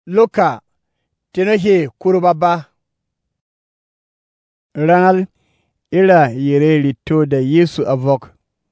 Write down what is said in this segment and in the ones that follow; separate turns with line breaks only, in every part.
Luka tenohi kurubaba. Rangal ila yere lito da Yesu avok.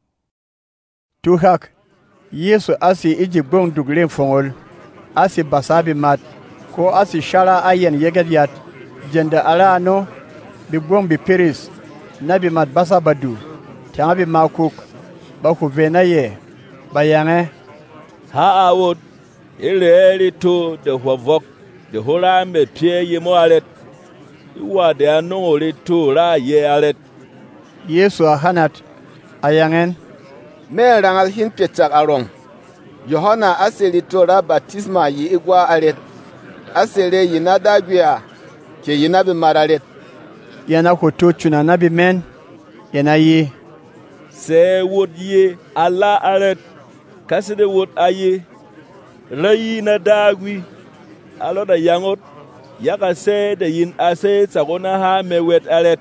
Tuhak Yesu asi iji gbong duglen fongol, asi basabi mat, ko asi shara ayen yegadyat, jenda ala ano, bi gbong bi piris, na bi mat basa badu, tanga bi makuk, baku vena ye, bayange.
Ha awot, ile lito de huavok, de hola me pie ye mo alet, iwa de anongo lito la ye alet.
Yesu ahanat, ayangen.
Me rangal hin petak arong. Yohana aseli tora baptisma yi igwa alet. Asele yina dagwia ke yina bi maralet.
Yana koto chuna nabi men, yana yi.
Se wot ye ala alet, kaside wot aye. Rayi na dagwi, alo da yangot, yaka se de yin ase sagona ha me wet alet.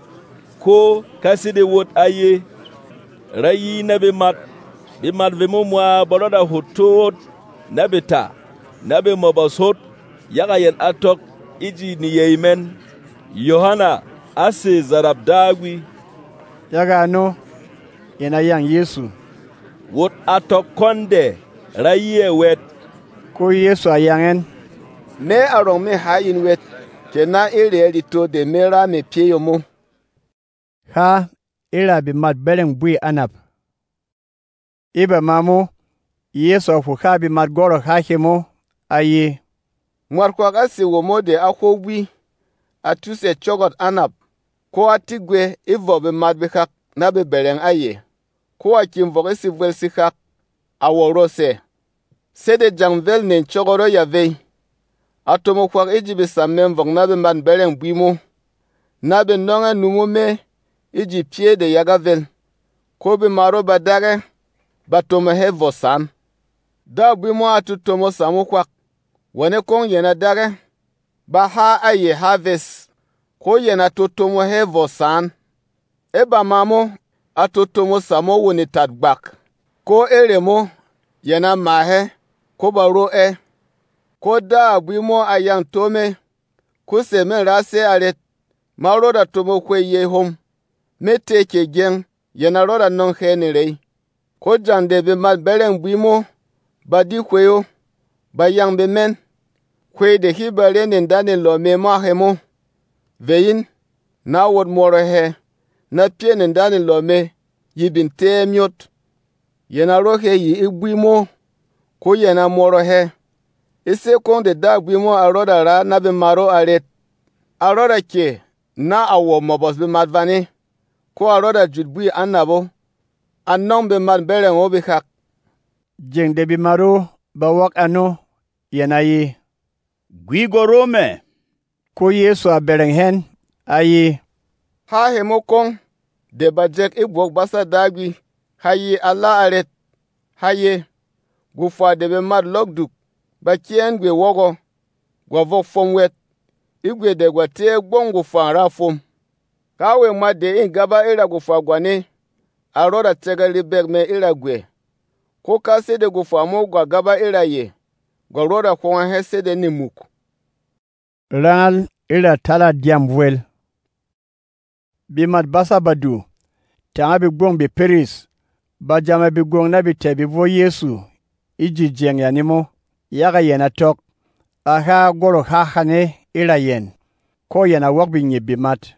Ko kaside wot aye. Rayi na bi mat vimo mwa boloda hotot na bita na bi mobasot yaka yen atok iji ni yemen. Yohana ase zarab dagwi
Yaga no yana yang Yesu.
Wot atok konde rayi wet.
Ko Yesu ayangen.
Me arong me hayin wet ke na ile lito de mera me pie mo.
Ha ila bi mat beleng bui anap. Iba mamu, Yesu afuka bi mat goro hakemo, aye.
Mwarkwak asi womo de akwogwi, atuse chogot anap, ko atigwe ivo bi mat bikak na bi beleng aye, ko akimvok isi vel sikak, aworo se. Sede jangvel nen chogoro ya vei, atomo kwak iji bi samen vok na bi mat beleng bwimo, na bi nonga numu me, iji pie de yagavel, ko bi maro badage, batomo he vosan. Da bwimo atu tomo samu kwak, wane kong yena dage, ba ha aye harvest, ko yena to tomo he vosan. Eba mamo atu tomo samo wuni tadbak, ko eremo yena mahe, ko baro ko da bwimo ayang tome, ko semen rase aret, ma roda tomo kwe ye hom, me teke gen, yena roda non he ni rei. Ko jande bi mat beleng bwimo, ba di kweyo, ba yang bi men, kwe de hibare nin dani lo me ma hemo. Veyin, na wot moro he, na pie nin dani lo me, yibin te myot. Yena rohe yi ibwimo, ko yena moro he. Ise kong de da bwimo aroda ra na bi maro aret. Aroda ke, na awo mobos bi mat vani, ko aroda jutbui anabo, anong bi mat beleng obi hak.
Jeng de bi maro, ba wak ano, yana yi.
Gwigo Rome.
Ko Yesu a beleng hen, aye.
Ha hemo kong, de bajek ibwok basa dagwi, haye ala aret, haye, gufa de bi mat logduk, ba kien gwe wogo, gwa vok fom wet, igwe de gwa te gbong gufa ra fom. Kawe ma de ingaba ira gufa gwane, aroda tega libek me ira gwe. Ko ka sede gufa mo gwa gaba ira ye, gwa roda kwa he sede ni muk.
Rangal ila tala diam vuel. Bi mat basa badu, tanga bi gbong bi peris, ba jama bi gbong na bi te bi vo Yesu, iji jeng yanimo, yaga yena tok, aha goro hahane ila yen, ko yena wak bi nye bi mat.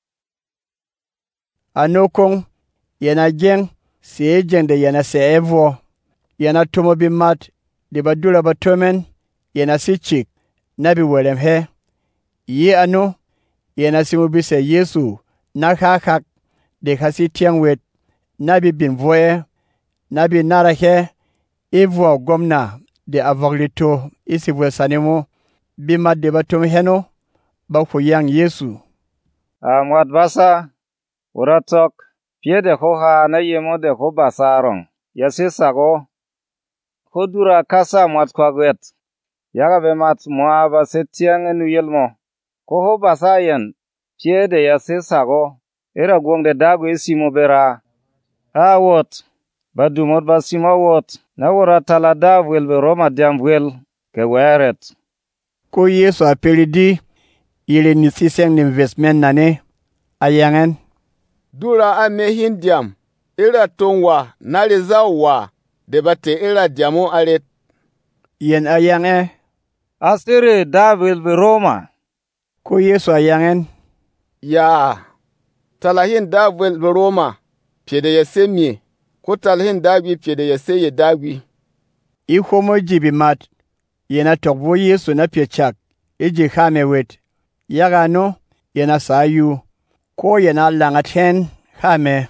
Anokong, yena jeng, siye jeng de yena se evo, yena tomo bi mat, di badula batomen, yena si chik, na bi welem he. Ye ano, yena simu bi se Yesu, na hakak, de kasi tiang wet, na bi bin voye, na bi narahe, evo gomna, de avoglito, isi vwe sanimo, bi mat de batom heno, bako yang Yesu.
Mwat basa, uratok, pie de hoha na yemo de ho basarong, yasi sago, hodura kasa mwat kwa gwet, yaga be mat mwa base tiang enu yelmo, ko ho basayen, pie de yasi sago, era gwong de dago isimo bera. Ha wot, badumot basimo wot, na ura talada wel be Roma diam wel, ke weret.
Ko Yesu a pelidi yele ni siseng ni vesmen nane ayangen.
Dura a mehin diam, ira tongwa na lezawa debate ira diamo alet.
Yen ayange.
Asiri David bi Roma.
Ko Yesu ayangen.
Ya, talahin David bi Roma, piede ya semye, ko talahin dagwi piede ya seye dagwi.
I homo jibi mat, yena tokvo Yesu na piechak, iji khame wet. Yaga no, yena sayu, ko yena langaten khame.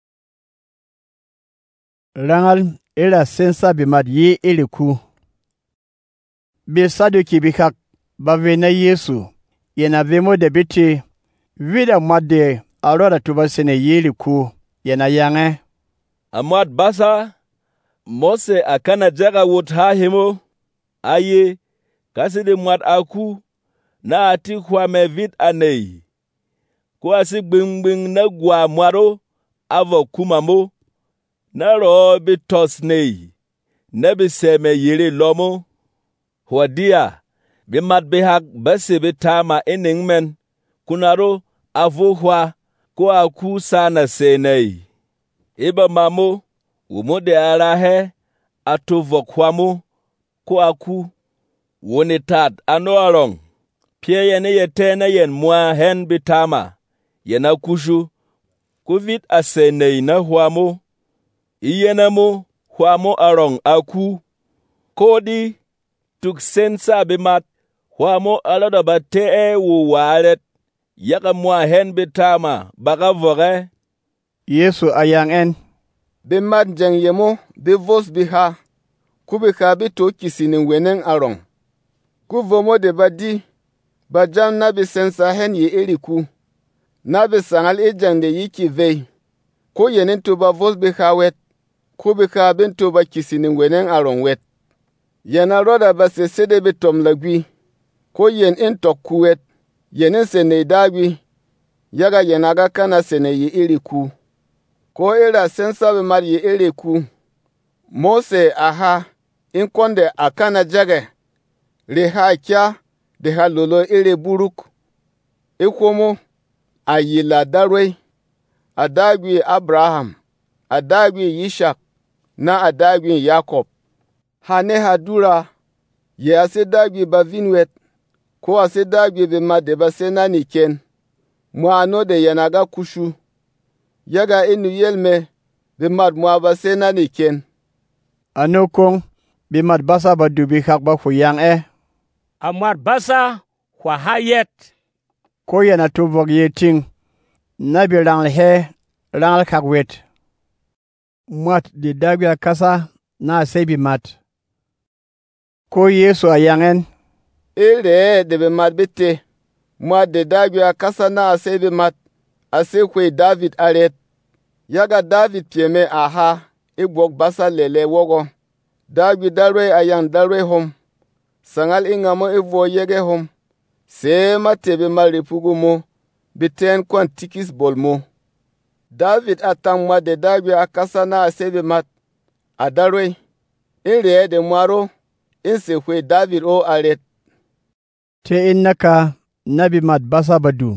Rangal ila sensa bimat ye iliku. Bi saduki bikak bavena Yesu, yena vemo de biti, vida mwade alora tubasene ye iliku, yena yange.
Amwat basa, Mose akana jaga wot ha himo, aye, kaside mwat aku, na ati kwa me vit anei. Kwa si gbing na gwa mwaro, avo kumamo, na ro bi tos nei, na bi seme yere lomo. Hwadia, bi mat bihak basi bi tama iningmen, kunaro avo hwa, kwa aku sana senei. Iba mamo, umode arahe, atu vokwamu, kwa aku, wonitat ano arong. Pie yene yetene yen mwa hen bitama, yena kushu, kuvit asenei na hwamu, iyenemu hwamu arong aku, kodi, tuk sensa bimat, hwamu alada bate wu walet, yaka mwa hen bitama, baka vore.
Yesu ayangen.
Bimat jeng yemo, bivos biha, kubika bito kisini wenen arong. Kuvomo de badi, bajam na bisensa hen ye iliku, na bisangal ejang de yiki vei, ko yenin tuba vos biha wet, kubika bin tuba kisini wenen arong wet. Yena roda basesede bitom lagwi, ko yen intok kuwet, yenin sene dagwi, yaga yenaga kana sene ye iliku. Ko ira sensa bimat ye iliku, Mose aha, in konde akana jage, reha kya de halolo ire buruk. Ikomo ayila darwe, adagwi Abraham, adagwi Yishak, na adagwi Yakob. Hane hadura, ye ase dagwi bavinwet, ko ase dagwi bimade basena niken, mwano de yenaga kushu. Yaga inu yelme, bimad mwa basena niken.
Anokong, bimat basa badu bikak ba huyang
Amwat basa kwa hayet.
Ko yana tuvok yeting, nabi rangal kakwet. Mwat di dagwi akasa na asebi mat. Ko Yesu ayangen.
Ere de bimat bite, mwat de dagwi akasa na asebi mat, asekwe David aret. Yaga David pieme aha, ibwok basa lele wogo. Dagwi darwe ayang darwe hom. Sangal ingamo ivo yege hom. Sema tebe maripugu mo, biten kwan tikis bol mo. David atangma de dagwi akasa na asebe mat. Adarwe, ere de mwaro, insekwe David o aret.
Te innaka nabi mat basa badu.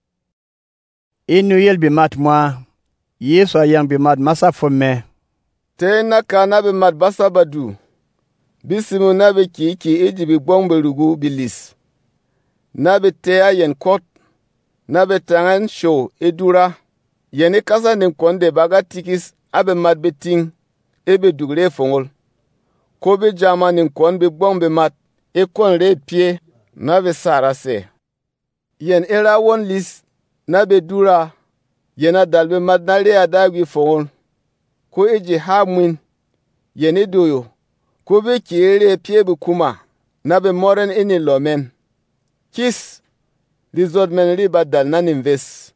Inu yel bi mat mwa, Yesu ayang bi mat masa fome.
Te innaka nabi mat basa badu. Bisimu nabi ki ijibi gbongbe rugu bilis. Nabi te ayen kot. Nabi tangan show edura. Yeni kasa ninkonde baga tikis abe mat beting. Ebe dugre fongol. Kobe jama ninkon bi gbongbe mat. Ekon re pie. Nabi sarase. Yen era won lis. Nabi dura. Yena dalbe mat na re adagwi fongol. Ko eji ha mwin. Yeni doyo. Kobe kiere pie bu kuma, na be moren ini lomen. Kis, lizod men riba dal nanin ves.